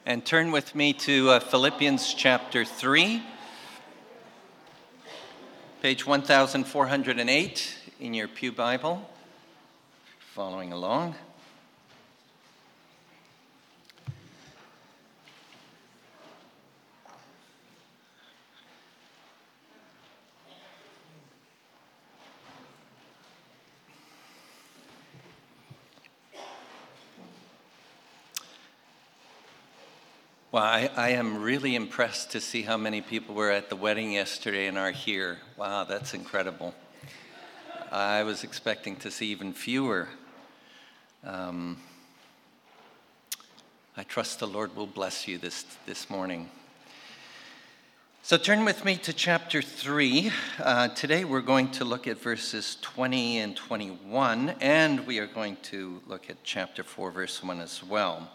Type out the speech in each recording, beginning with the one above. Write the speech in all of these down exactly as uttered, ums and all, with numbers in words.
And turn with me to uh, Philippians chapter three, page one thousand four hundred eight in your Pew Bible, following along. Well, I, I am really impressed to see how many people were at the wedding yesterday and are here. Wow, that's incredible. I was expecting to see even fewer. Um, I trust the Lord will bless you this, this morning. So turn with me to chapter three. Uh, today we're going to look at verses twenty and twenty-one, and we are going to look at chapter four, verse one as well.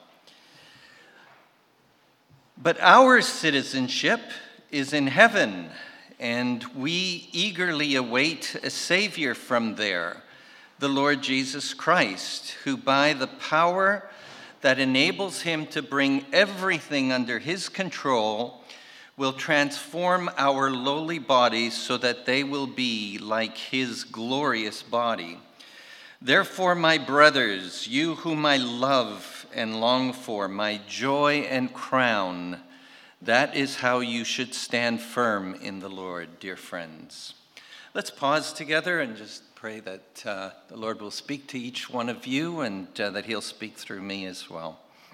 But our citizenship is in heaven, and we eagerly await a Savior from there, the Lord Jesus Christ, who by the power that enables him to bring everything under his control will transform our lowly bodies so that they will be like his glorious body. Therefore, my brothers, you whom I love and long for, my joy and crown, that is how you should stand firm in the Lord, dear friends. Let's pause together and just pray that uh, the Lord will speak to each one of you and uh, that he'll speak through me as well.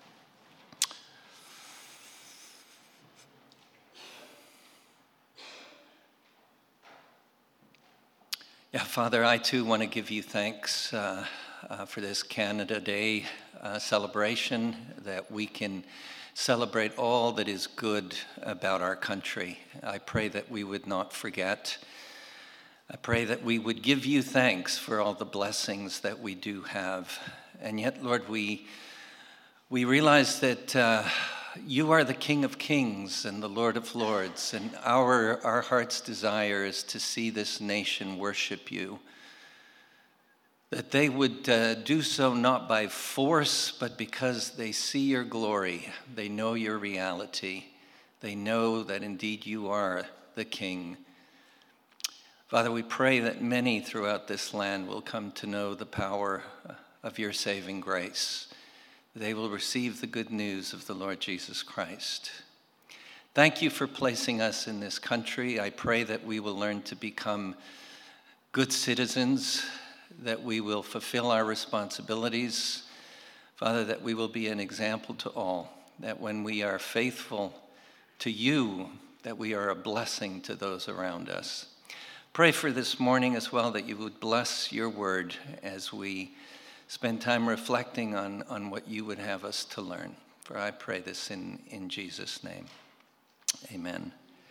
Yeah, Father, I too want to give you thanks uh, uh, for this Canada Day uh, celebration, that we can celebrate all that is good about our country. I pray that we would not forget. I pray that we would give you thanks for all the blessings that we do have. And yet, Lord, we we realize that uh, you are the King of Kings and the Lord of Lords, and our, our heart's desire is to see this nation worship you, that they would uh, do so not by force, but because they see your glory, they know your reality, they know that indeed you are the King. Father, we pray that many throughout this land will come to know the power of your saving grace. They will receive the good news of the Lord Jesus Christ. Thank you for placing us in this country. I pray that we will learn to become good citizens, that we will fulfill our responsibilities. Father, that we will be an example to all, that when we are faithful to you, that we are a blessing to those around us. Pray for this morning as well, that you would bless your word as we spend time reflecting on, on what you would have us to learn. For I pray this in, in Jesus' name. Amen.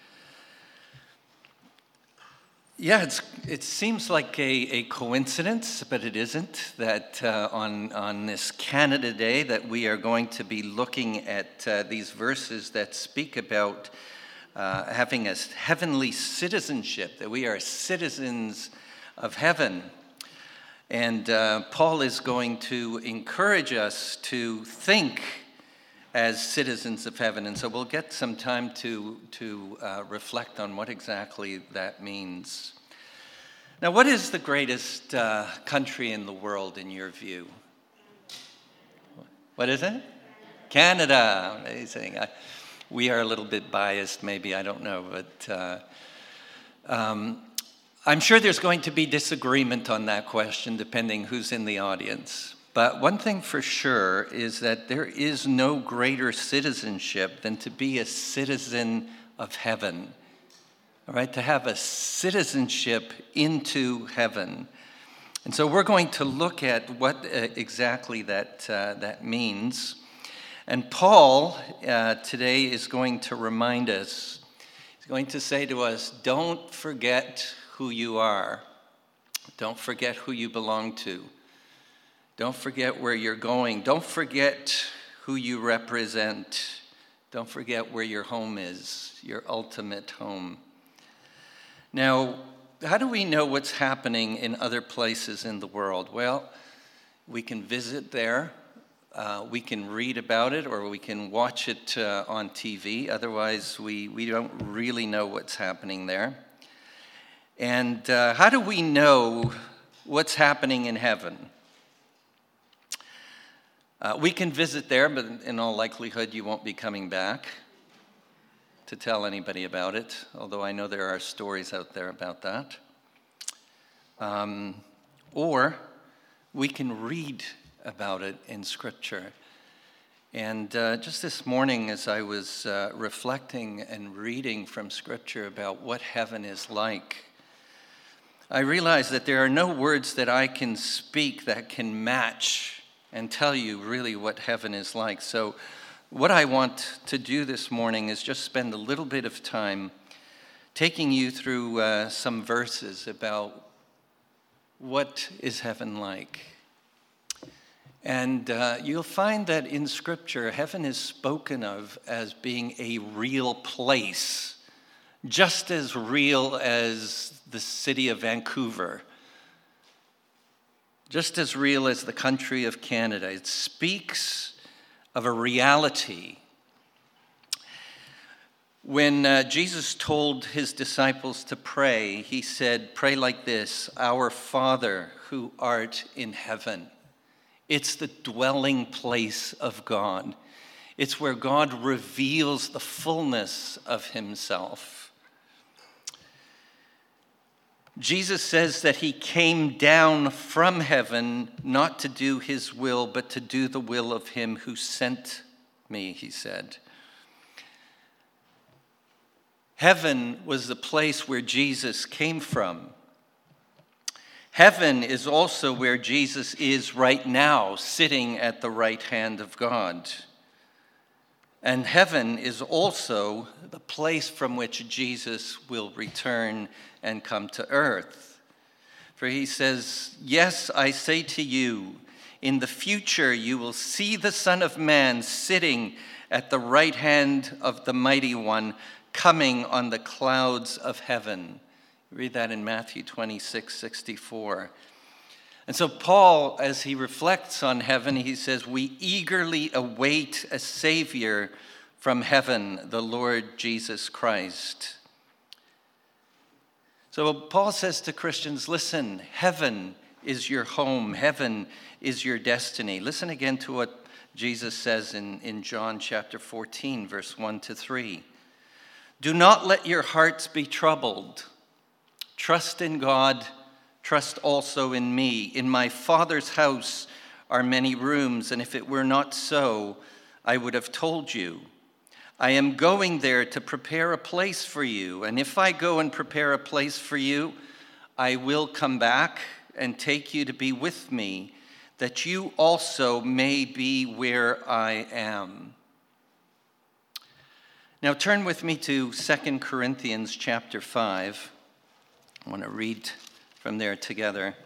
Yeah, it's, it seems like a, a coincidence, but it isn't, that uh, on, on this Canada Day that we are going to be looking at uh, these verses that speak about uh, having a heavenly citizenship, that we are citizens of heaven. And uh, Paul is going to encourage us to think as citizens of heaven. And so we'll get some time to, to uh, reflect on what exactly that means. Now, what is the greatest uh, country in the world in your view? What is it? Canada. Amazing. I, we are a little bit biased, maybe, I don't know. But uh, um, I'm sure there's going to be disagreement on that question, depending who's in the audience. But one thing for sure is that there is no greater citizenship than to be a citizen of heaven. All right, to have a citizenship into heaven. And so we're going to look at what uh, exactly that, uh, that means. And Paul uh, today is going to remind us, he's going to say to us, don't forget who you are. Don't forget who you belong to. Don't forget where you're going. Don't forget who you represent. Don't forget where your home is, your ultimate home. Now, how do we know what's happening in other places in the world? Well, we can visit there. uh, we can read about it or we can watch it uh, on T V. Otherwise, we, we don't really know what's happening there. And uh, how do we know what's happening in heaven? Uh, we can visit there, but in all likelihood, you won't be coming back to tell anybody about it, although I know there are stories out there about that. Um, or we can read about it in Scripture. And uh, just this morning, as I was uh, reflecting and reading from Scripture about what heaven is like, I realized that there are no words that I can speak that can match and tell you really what heaven is like. So what I want to do this morning is just spend a little bit of time taking you through uh, some verses about what is heaven like. And uh, you'll find that in Scripture, heaven is spoken of as being a real place, just as real as the city of Vancouver, just as real as the country of Canada. It speaks of a reality. When uh, Jesus told his disciples to pray, he said, "Pray like this, Our Father who art in heaven." It's the dwelling place of God. It's where God reveals the fullness of himself. Jesus says that he came down from heaven not to do his will, but to do the will of him who sent me, he said. Heaven was the place where Jesus came from. Heaven is also where Jesus is right now, sitting at the right hand of God. And heaven is also the place from which Jesus will return and come to earth. For he says, "Yes, I say to you, in the future you will see the Son of Man sitting at the right hand of the Mighty One, coming on the clouds of heaven." Read that in Matthew twenty-six sixty-four. And so Paul, as he reflects on heaven, he says, "We eagerly await a Savior from heaven, the Lord Jesus Christ." So Paul says to Christians, listen, heaven is your home. Heaven is your destiny. Listen again to what Jesus says in, in John chapter fourteen, verse one to three. "Do not let your hearts be troubled. Trust in God, trust also in me. In my Father's house are many rooms, and if it were not so, I would have told you. I am going there to prepare a place for you, and if I go and prepare a place for you, I will come back and take you to be with me, that you also may be where I am." Now turn with me to Second Corinthians chapter five. I want to read from there together.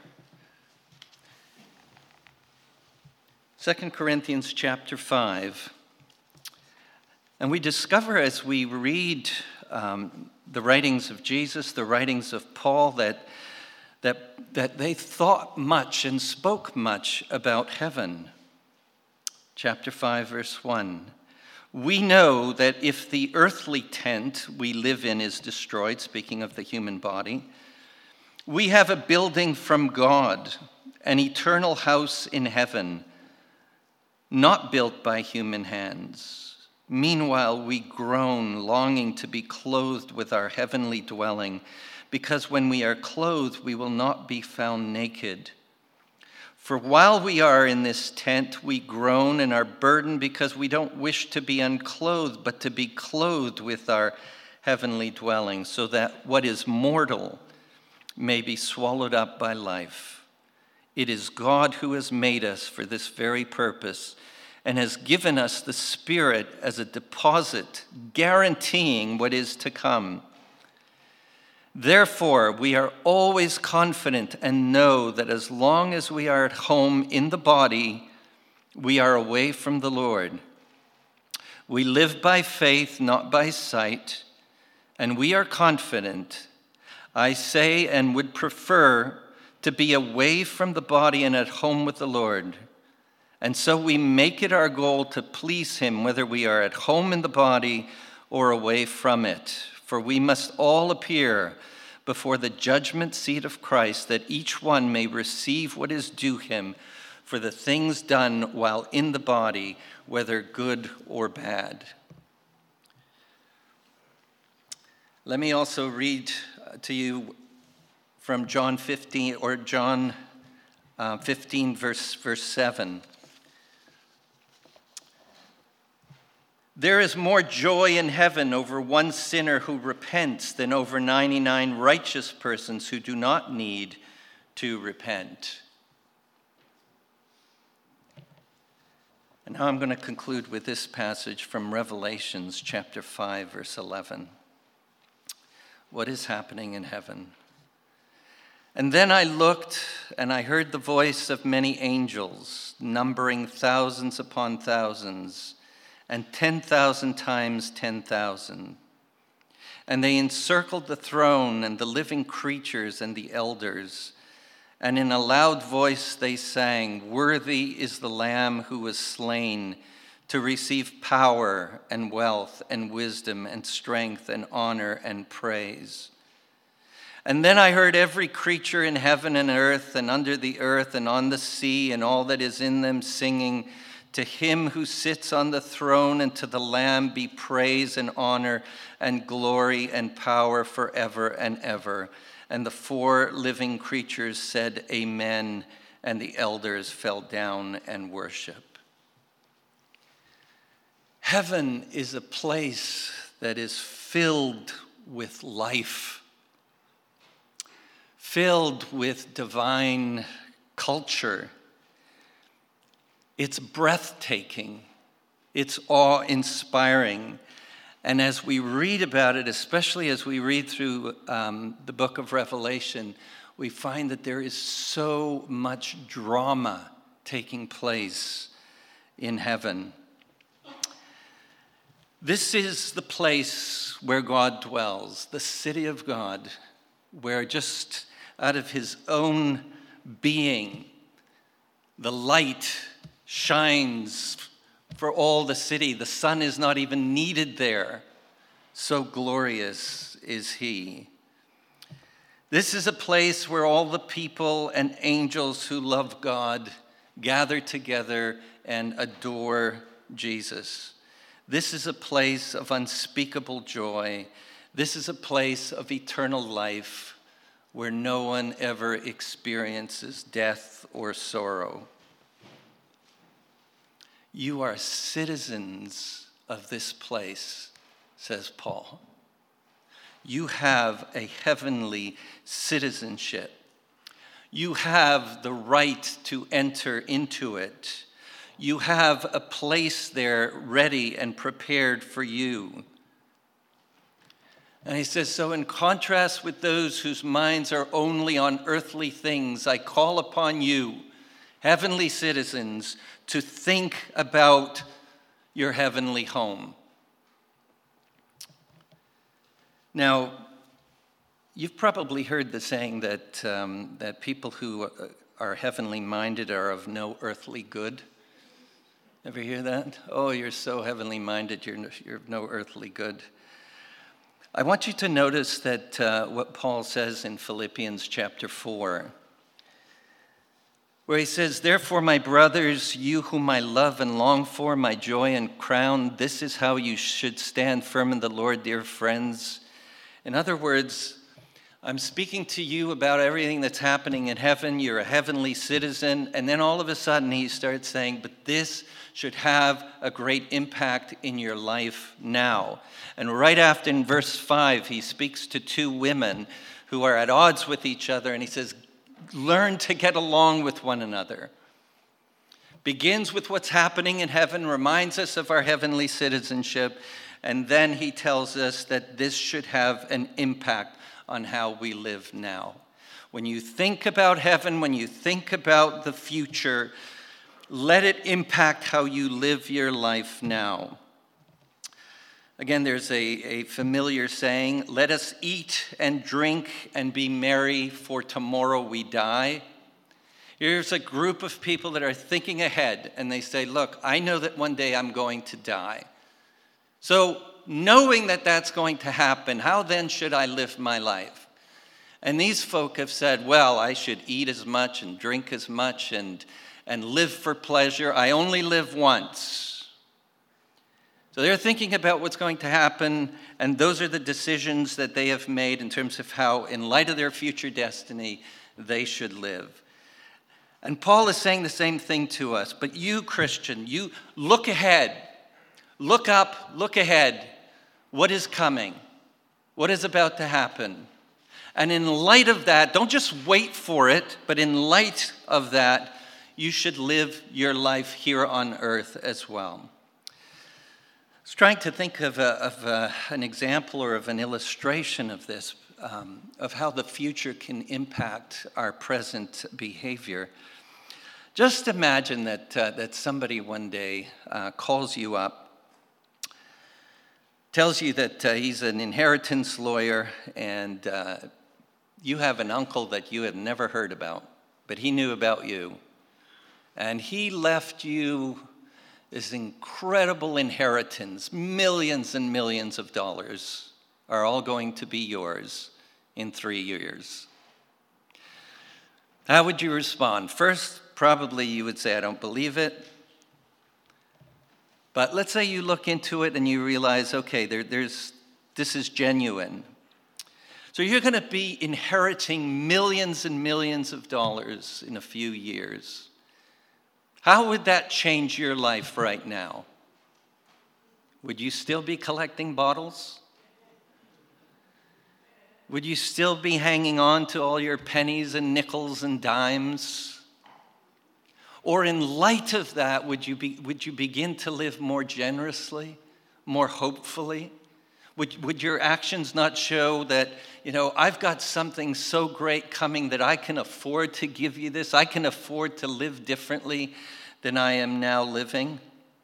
Second Corinthians chapter five. And we discover as we read um, the writings of Jesus, the writings of Paul, that, that, that they thought much and spoke much about heaven. Chapter five, verse one. "We know that if the earthly tent we live in is destroyed," speaking of the human body, "we have a building from God, an eternal house in heaven, not built by human hands. Meanwhile, we groan, longing to be clothed with our heavenly dwelling, because when we are clothed, we will not be found naked. For while we are in this tent, we groan and are burdened because we don't wish to be unclothed, but to be clothed with our heavenly dwelling, so that what is mortal may be swallowed up by life. It is God who has made us for this very purpose and has given us the Spirit as a deposit, guaranteeing what is to come. Therefore, we are always confident and know that as long as we are at home in the body, we are away from the Lord. We live by faith, not by sight, and we are confident. I say and would prefer to be away from the body and at home with the Lord. And so we make it our goal to please him, whether we are at home in the body or away from it. For we must all appear before the judgment seat of Christ, that each one may receive what is due him for the things done while in the body, whether good or bad. Let me also read to you from John fifteen, or John uh, fifteen, verse, verse seven. There is more joy in heaven over one sinner who repents than over ninety-nine righteous persons who do not need to repent. And now I'm going to conclude with this passage from Revelations chapter five, verse eleven. What is happening in heaven? And then I looked, and I heard the voice of many angels, numbering thousands upon thousands, and ten thousand times ten thousand. And they encircled the throne and the living creatures and the elders. And in a loud voice they sang, "Worthy is the Lamb who was slain to receive power and wealth and wisdom and strength and honor and praise." And then I heard every creature in heaven and earth and under the earth and on the sea and all that is in them singing, "To him who sits on the throne and to the Lamb be praise and honor and glory and power forever and ever." And the four living creatures said, "Amen," and the elders fell down and worship. Heaven is a place that is filled with life, filled with divine culture. It's breathtaking. It's awe-inspiring. And as we read about it, especially as we read through um, the book of Revelation, we find that there is so much drama taking place in heaven. This is the place where God dwells, the city of God, where just out of his own being, the light shines for all the city. The sun is not even needed there. So glorious is he. This is a place where all the people and angels who love God gather together and adore Jesus. This is a place of unspeakable joy. This is a place of eternal life where no one ever experiences death or sorrow. You are citizens of this place, says Paul. You have a heavenly citizenship. You have the right to enter into it. You have a place there ready and prepared for you. And he says, so in contrast with those whose minds are only on earthly things, I call upon you, heavenly citizens, to think about your heavenly home. Now, you've probably heard the saying that, um, that people who are heavenly minded are of no earthly good. Ever hear that? Oh, you're so heavenly minded, you're no, you're of no earthly good. I want you to notice that uh, what Paul says in Philippians chapter four, where he says, therefore, my brothers, you whom I love and long for, my joy and crown, this is how you should stand firm in the Lord, dear friends. In other words, I'm speaking to you about everything that's happening in heaven. You're a heavenly citizen. And then all of a sudden he starts saying, but this should have a great impact in your life now. And right after, in verse five, he speaks to two women who are at odds with each other. And he says, learn to get along with one another. Begins with what's happening in heaven, reminds us of our heavenly citizenship. And then he tells us that this should have an impact on how we live now. When you think about heaven, when you think about the future, let it impact how you live your life now. Again, there's a, a familiar saying, let us eat and drink and be merry, for tomorrow we die. Here's a group of people that are thinking ahead, and they say, look, I know that one day I'm going to die. So knowing that that's going to happen, how then should I live my life? And these folk have said, well, I should eat as much and drink as much and, and live for pleasure. I only live once. So they're thinking about what's going to happen, and those are the decisions that they have made in terms of how, in light of their future destiny, they should live. And Paul is saying the same thing to us. But you, Christian, you look ahead. Look up, look ahead. What is coming? What is about to happen? And in light of that, don't just wait for it, but in light of that, you should live your life here on earth as well. I was trying to think of, a, of a, an example or of an illustration of this, um, of how the future can impact our present behavior. Just imagine that, uh, that somebody one day uh, calls you up, tells you that uh, he's an inheritance lawyer, and uh, you have an uncle that you have never heard about, but he knew about you. And he left you this incredible inheritance. Millions and millions of dollars are all going to be yours in three years. How would you respond? First, probably you would say, I don't believe it. But let's say you look into it and you realize, okay, there, there's, this is genuine. So you're going to be inheriting millions and millions of dollars in a few years. How would that change your life right now? Would you still be collecting bottles? Would you still be hanging on to all your pennies and nickels and dimes? Or in light of that, would you be, would you begin to live more generously, more hopefully? Would, would your actions not show that, you know, I've got something so great coming that I can afford to give you this. I can afford to live differently than I am now living.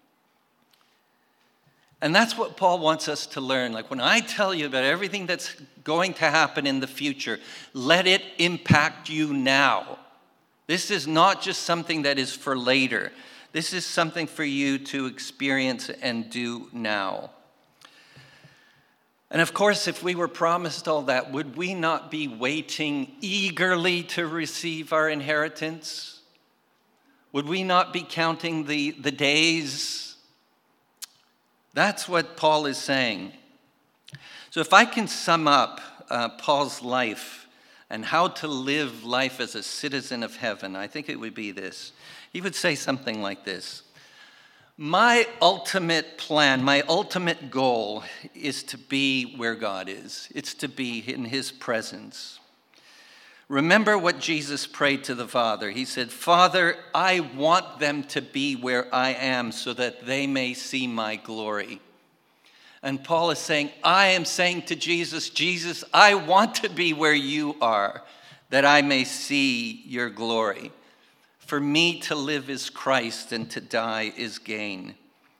And that's what Paul wants us to learn. Like when I tell you about everything that's going to happen in the future, let it impact you now. This is not just something that is for later. This is something for you to experience and do now. And of course, if we were promised all that, would we not be waiting eagerly to receive our inheritance? Would we not be counting the, the days? That's what Paul is saying. So if I can sum up uh, Paul's life and how to live life as a citizen of heaven, I think it would be this. He would say something like this. My ultimate plan, my ultimate goal is to be where God is. It's to be in his presence. Remember what Jesus prayed to the Father. He said, Father, I want them to be where I am so that they may see my glory. And Paul is saying, I am saying to Jesus, Jesus, I want to be where you are, that I may see your glory. For me to live is Christ and to die is gain.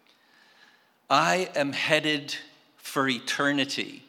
I am headed for eternity.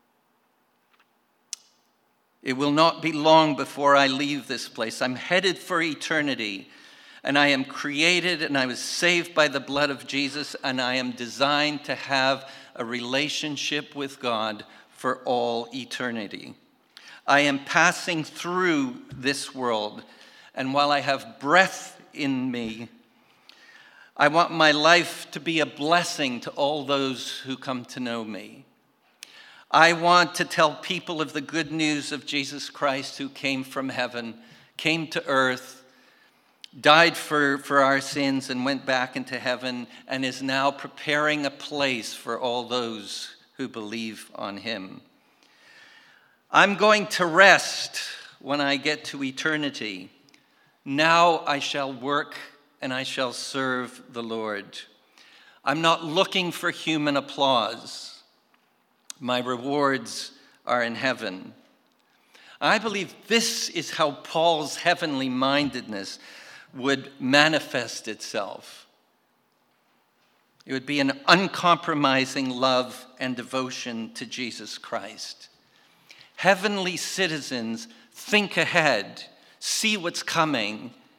It will not be long before I leave this place. I'm headed for eternity, and I am created and I was saved by the blood of Jesus, and I am designed to have a relationship with God for all eternity. I am passing through this world, and while I have breath in me, I want my life to be a blessing to all those who come to know me. I want to tell people of the good news of Jesus Christ, who came from heaven, came to earth, died for, for our sins and went back into heaven, and is now preparing a place for all those who believe on him. I'm going to rest when I get to eternity. Now I shall work and I shall serve the Lord. I'm not looking for human applause. My rewards are in heaven. I believe this is how Paul's heavenly mindedness would manifest itself. It would be an uncompromising love and devotion to Jesus Christ. Heavenly citizens think ahead, see what's coming,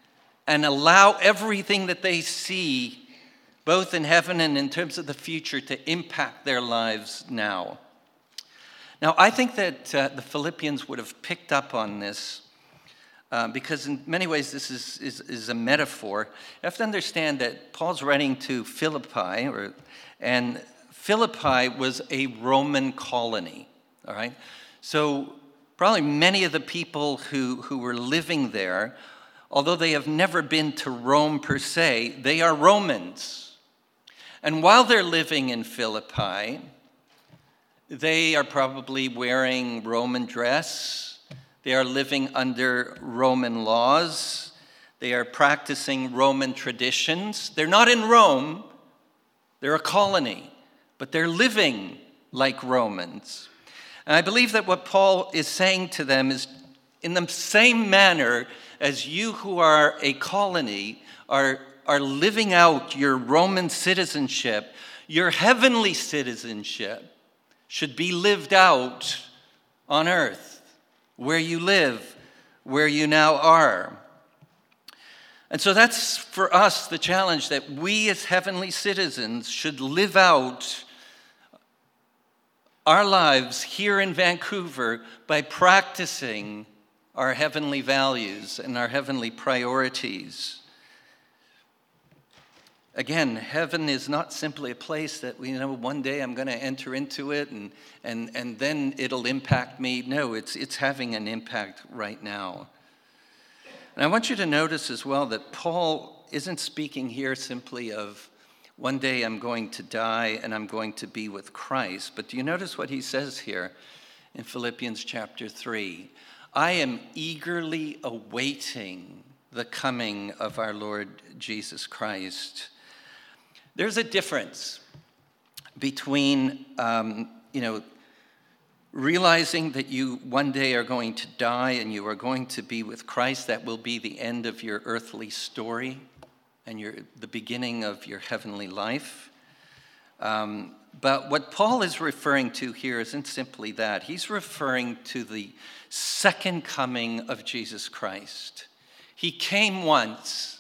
and allow everything that they see, both in heaven and in terms of the future, to impact their lives now. Now, I think that uh, the Philippians would have picked up on this uh, because in many ways this is, is, is a metaphor. You have to understand that Paul's writing to Philippi, or, and Philippi was a Roman colony, all right? So probably many of the people who, who were living there, although they have never been to Rome per se, they are Romans. And while they're living in Philippi, they are probably wearing Roman dress. They are living under Roman laws. They are practicing Roman traditions. They're not in Rome. They're a colony, but they're living like Romans. And I believe that what Paul is saying to them is, in the same manner as you who are a colony are, are living out your Roman citizenship, your heavenly citizenship should be lived out on earth, where you live, where you now are. And so that's for us the challenge, that we as heavenly citizens should live out our lives here in Vancouver by practicing our heavenly values and our heavenly priorities. Again, heaven is not simply a place that, you know, one day I'm going to enter into it and, and, and then it'll impact me. No, it's, it's having an impact right now. And I want you to notice as well that Paul isn't speaking here simply of one day I'm going to die and I'm going to be with Christ. But do you notice what he says here in Philippians chapter three? I am eagerly awaiting the coming of our Lord Jesus Christ. There's a difference between, um, you know, realizing that you one day are going to die and you are going to be with Christ. That will be the end of your earthly story and your, the beginning of your heavenly life. Um, but what Paul is referring to here isn't simply that. He's referring to the second coming of Jesus Christ. He came once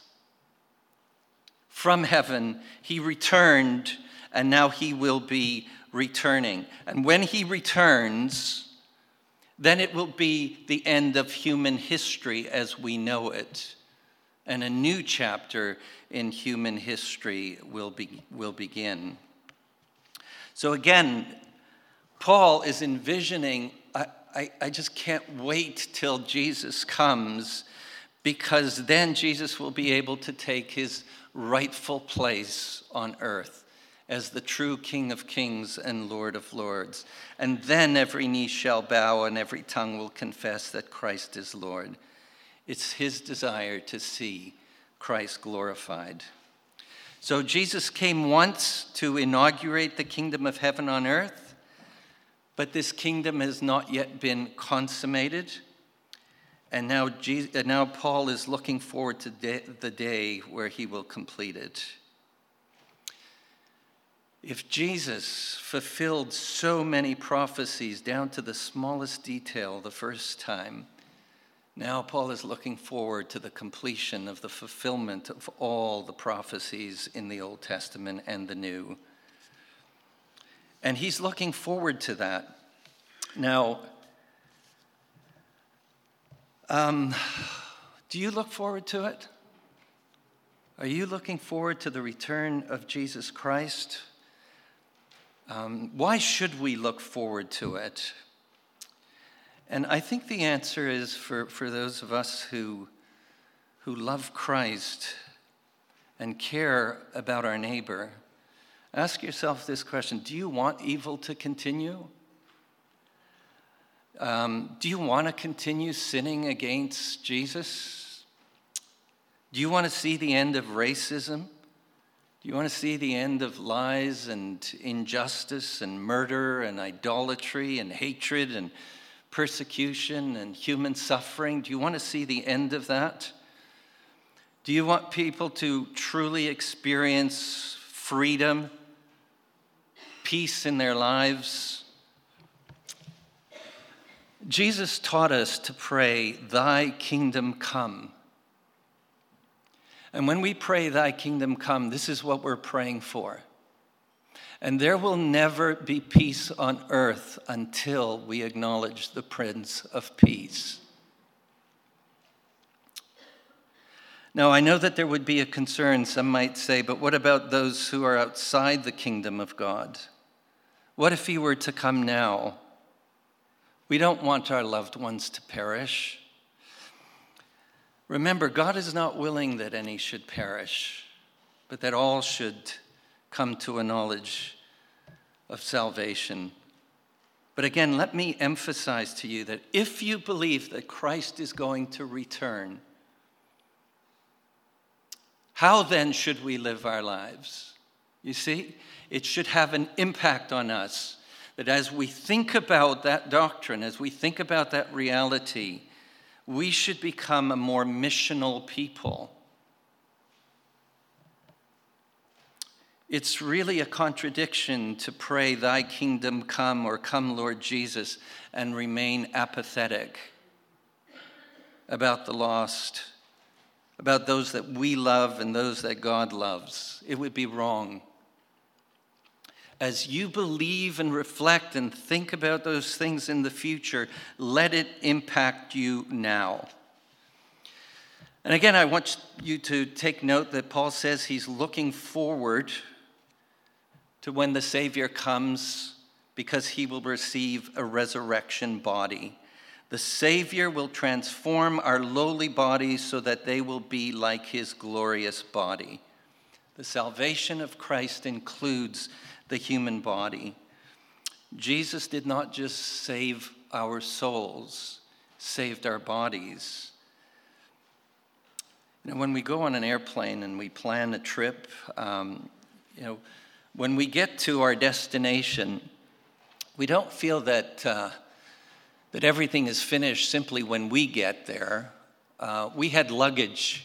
from heaven, he returned, and now he will be returning. And when he returns, then it will be the end of human history as we know it. And a new chapter in human history will be, will begin. So again, Paul is envisioning, I, I, I just can't wait till Jesus comes, because then Jesus will be able to take his rightful place on earth as the true King of Kings and Lord of Lords. And then every knee shall bow and every tongue will confess that Christ is Lord. It's his desire to see Christ glorified. So Jesus came once to inaugurate the kingdom of heaven on earth, but this kingdom has not yet been consummated. And now, Jesus, now Paul is looking forward to de- the day where he will complete it. If Jesus fulfilled so many prophecies down to the smallest detail the first time, now Paul is looking forward to the completion of the fulfillment of all the prophecies in the Old Testament and the New. And he's looking forward to that. Now, Um, do you look forward to it? Are you looking forward to the return of Jesus Christ? Um, why should we look forward to it? And I think the answer is for, for those of us who, who love Christ and care about our neighbor. Ask yourself this question: do you want evil to continue? Um, do you want to continue sinning against Jesus? Do you want to see the end of racism? Do you want to see the end of lies and injustice and murder and idolatry and hatred and persecution and human suffering? Do you want to see the end of that? Do you want people to truly experience freedom, peace in their lives? Jesus taught us to pray, "Thy kingdom come." And when we pray, thy kingdom come, this is what we're praying for. And there will never be peace on earth until we acknowledge the Prince of Peace. Now, I know that there would be a concern, some might say, but what about those who are outside the kingdom of God? What if he were to come now? We don't want our loved ones to perish. Remember, God is not willing that any should perish, but that all should come to a knowledge of salvation. But again, let me emphasize to you that if you believe that Christ is going to return, how then should we live our lives? You see, it should have an impact on us, that as we think about that doctrine, as we think about that reality, we should become a more missional people. It's really a contradiction to pray, thy kingdom come, or come, Lord Jesus, and remain apathetic about the lost, about those that we love and those that God loves. It would be wrong. As you believe and reflect and think about those things in the future, let it impact you now. And again, I want you to take note that Paul says he's looking forward to when the Savior comes, because he will receive a resurrection body. The Savior will transform our lowly bodies so that they will be like his glorious body. The salvation of Christ includes the human body. Jesus did not just save our souls, saved our bodies. You know, when we go on an airplane and we plan a trip, um, you know, when we get to our destination, we don't feel that uh, that everything is finished simply when we get there. Uh, we had luggage,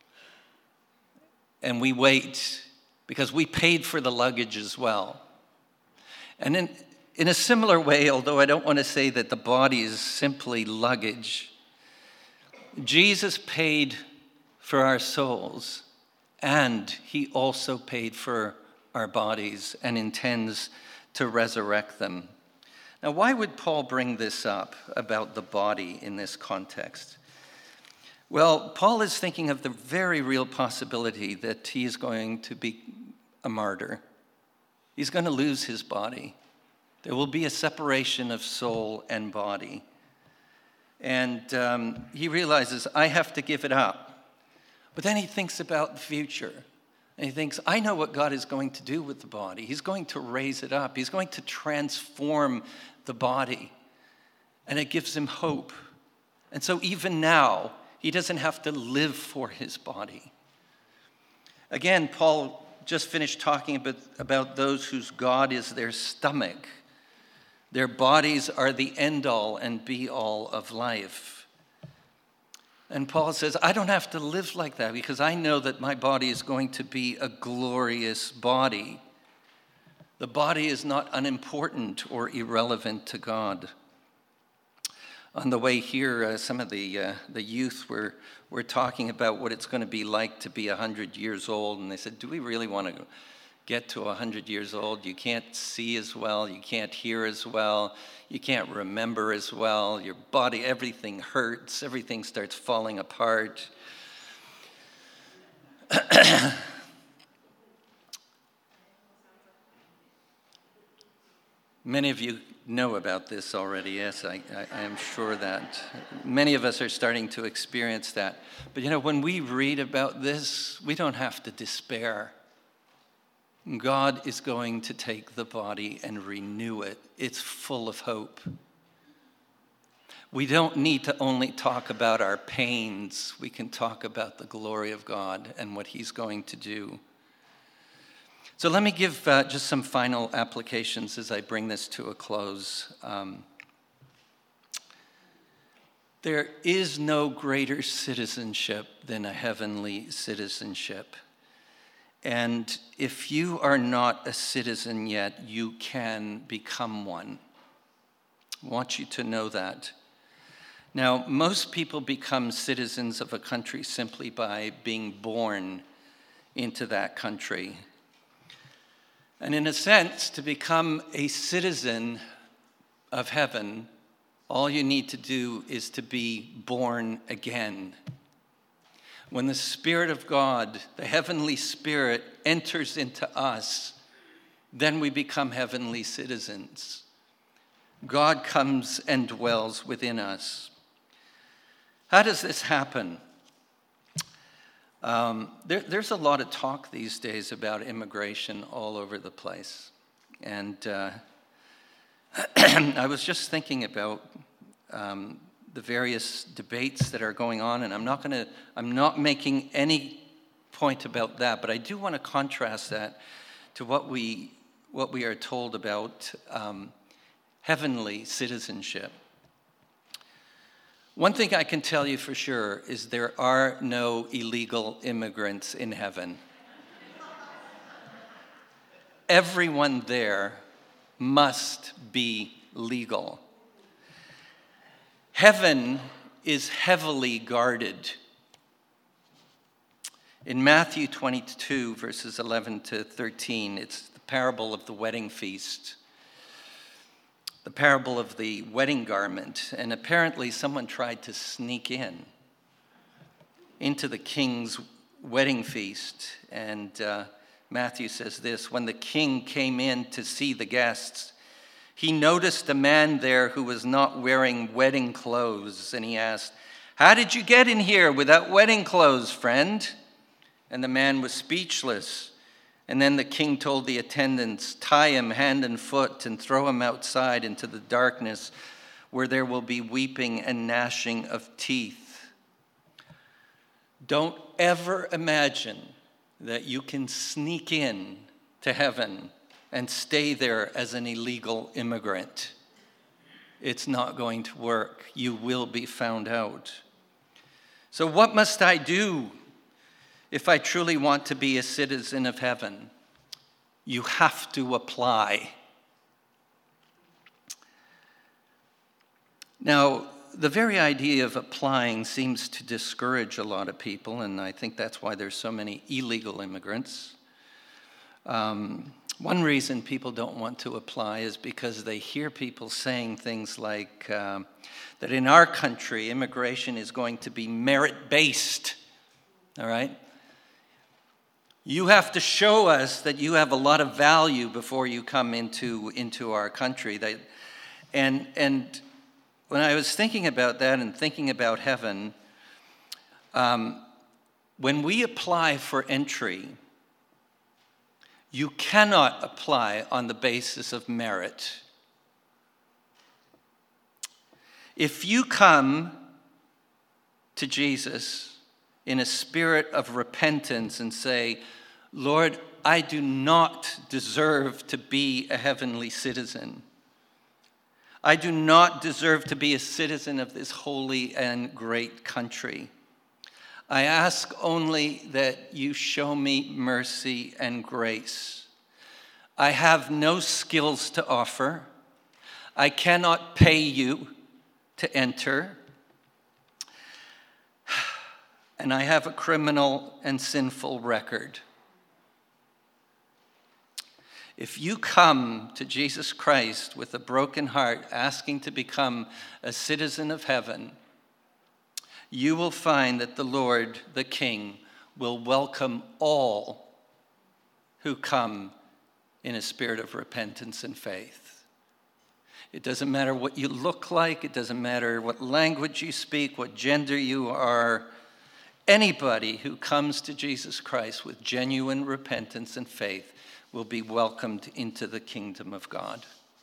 and we wait because we paid for the luggage as well. And in, in a similar way, although I don't want to say that the body is simply luggage, Jesus paid for our souls, and he also paid for our bodies and intends to resurrect them. Now, why would Paul bring this up about the body in this context? Well, Paul is thinking of the very real possibility that he is going to be a martyr. He's going to lose his body. There will be a separation of soul and body. And um, he realizes, I have to give it up. But then he thinks about the future. And he thinks, I know what God is going to do with the body. He's going to raise it up. He's going to transform the body. And it gives him hope. And so even now, he doesn't have to live for his body. Again, Paul just finished talking about, about those whose God is their stomach. Their bodies are the end-all and be-all of life. And Paul says, I don't have to live like that because I know that my body is going to be a glorious body. The body is not unimportant or irrelevant to God. On the way here, uh, some of the uh, the youth were, were talking about what it's going to be like to be one hundred years old. And they said, do we really want to get to one hundred years old? You can't see as well. You can't hear as well. You can't remember as well. Your body, everything hurts. Everything starts falling apart. Many of you know about this already. Yes, I, I, I am sure that many of us are starting to experience that. But you know, when we read about this, we don't have to despair. God is going to take the body and renew it. It's full of hope. We don't need to only talk about our pains. We can talk about the glory of God and what he's going to do. So let me give uh, just some final applications as I bring this to a close. Um, there is no greater citizenship than a heavenly citizenship. And if you are not a citizen yet, you can become one. I want you to know that. Now, most people become citizens of a country simply by being born into that country. And in a sense, to become a citizen of heaven, all you need to do is to be born again. When the Spirit of God, the heavenly Spirit, enters into us, then we become heavenly citizens. God comes and dwells within us. How does this happen? Um, there, there's a lot of talk these days about immigration all over the place. And uh, I was just thinking about um, the various debates that are going on, and I'm not going to, I'm not making any point about that, but I do want to contrast that to what we, what we are told about um, heavenly citizenship. One thing I can tell you for sure is there are no illegal immigrants in heaven. Everyone there must be legal. Heaven is heavily guarded. In Matthew twenty-two, verses eleven to thirteen, it's the parable of the wedding feast. The parable of the wedding garment, and apparently someone tried to sneak in into the king's wedding feast. And uh, Matthew says this: when the king came in to see the guests, he noticed a man there who was not wearing wedding clothes, and he asked, "How did you get in here without wedding clothes, friend?" And the man was speechless. And then the king told the attendants, "Tie him hand and foot and throw him outside into the darkness where there will be weeping and gnashing of teeth." Don't ever imagine that you can sneak in to heaven and stay there as an illegal immigrant. It's not going to work. You will be found out. So what must I do if I truly want to be a citizen of heaven? You have to apply. Now, the very idea of applying seems to discourage a lot of people, and I think that's why there's so many illegal immigrants. Um, one reason people don't want to apply is because they hear people saying things like uh, that in our country, immigration is going to be merit-based, all right? You have to show us that you have a lot of value before you come into, into our country. That, and, and when I was thinking about that and thinking about heaven, um, when we apply for entry, you cannot apply on the basis of merit. If you come to Jesus in a spirit of repentance and say, "Lord, I do not deserve to be a heavenly citizen. I do not deserve to be a citizen of this holy and great country. I ask only that you show me mercy and grace. I have no skills to offer. I cannot pay you to enter. And I have a criminal and sinful record." If you come to Jesus Christ with a broken heart, asking to become a citizen of heaven, you will find that the Lord, the King, will welcome all who come in a spirit of repentance and faith. It doesn't matter what you look like. It doesn't matter what language you speak, what gender you are. Anybody who comes to Jesus Christ with genuine repentance and faith will be welcomed into the kingdom of God.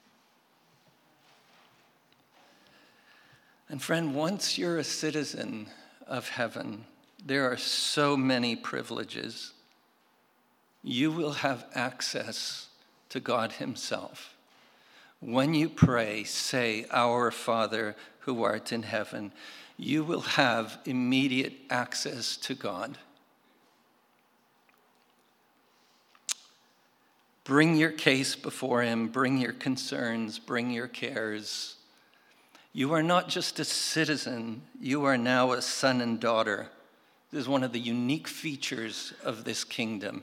And friend, once you're a citizen of heaven, there are so many privileges. You will have access to God himself. When you pray, say, "Our Father who art in heaven," you will have immediate access to God. Bring your case before him, bring your concerns, bring your cares. You are not just a citizen, you are now a son and daughter. This is one of the unique features of this kingdom.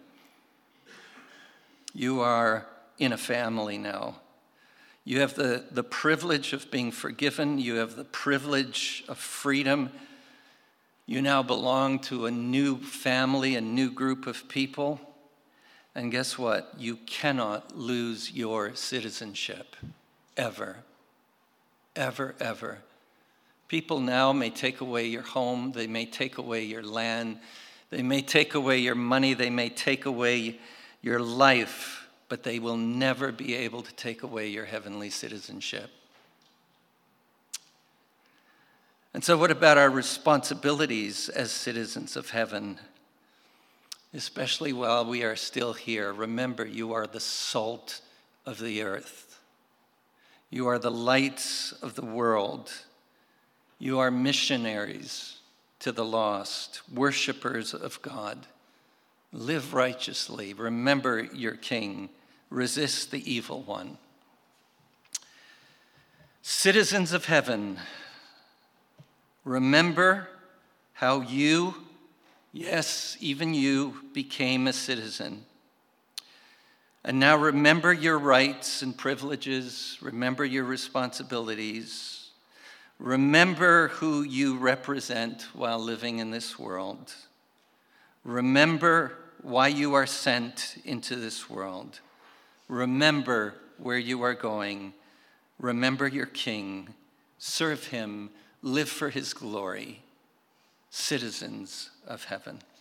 You are in a family now. You have the, the privilege of being forgiven. You have the privilege of freedom. You now belong to a new family, a new group of people. And guess what? You cannot lose your citizenship, ever, ever, ever. People now may take away your home. They may take away your land. They may take away your money. They may take away your life. But they will never be able to take away your heavenly citizenship. And so what about our responsibilities as citizens of heaven? Especially while we are still here, remember, you are the salt of the earth. You are the lights of the world. You are missionaries to the lost, worshipers of God. Live righteously. Remember your King. Resist the evil one. Citizens of heaven, remember how you, yes, even you, became a citizen. And now remember your rights and privileges. Remember your responsibilities. Remember who you represent while living in this world. Remember why you are sent into this world. Remember where you are going. Remember your King. Serve him. Live for his glory. Citizens of heaven.